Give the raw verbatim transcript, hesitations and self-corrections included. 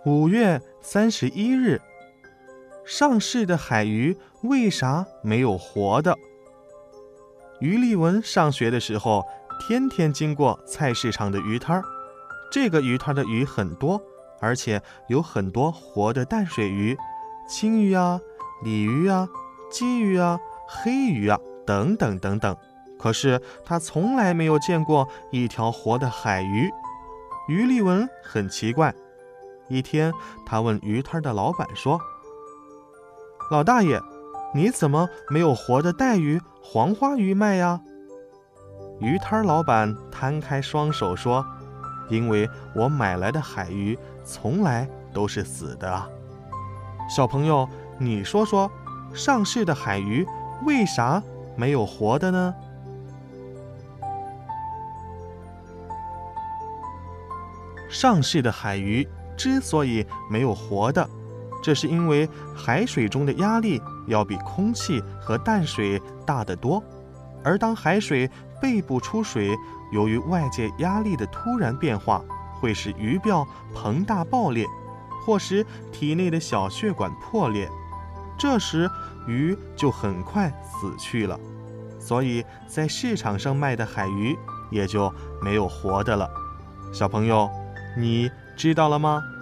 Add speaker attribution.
Speaker 1: 五月三十一日，上市的海鱼为啥没有活的？于丽文上学的时候，天天经过菜市场的鱼摊儿。这个鱼摊的鱼很多，而且有很多活的淡水鱼，青鱼啊、鲤鱼啊、鲫鱼啊、黑鱼啊等等等等。可是他从来没有见过一条活的海鱼。于丽文很奇怪。一天，他问鱼摊的老板说：“老大爷，你怎么没有活的带鱼、黄花鱼卖呀？”鱼摊老板摊开双手说：“因为我买来的海鱼从来都是死的啊。”小朋友，你说说，上市的海鱼为啥没有活的呢？上市的海鱼之所以没有活的，这是因为海水中的压力要比空气和淡水大得多，而当海水背部出水，由于外界压力的突然变化，会使鱼鳔膨大爆裂，或使体内的小血管破裂，这时鱼就很快死去了。所以在市场上卖的海鱼也就没有活的了。小朋友，你知道了吗？